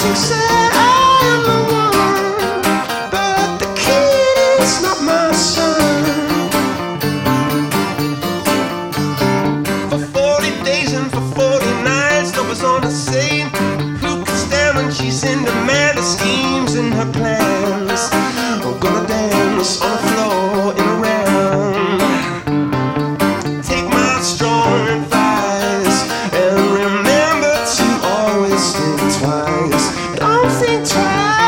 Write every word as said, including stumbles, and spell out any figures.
said I am the one, but the kid is not my son. For forty days and for forty nights, no one's on the same. Who can stand when she's in demand? The schemes in her plans. We're gonna dance on the floor in a round. Take my strong advice and remember to always think twice. Don't think twice.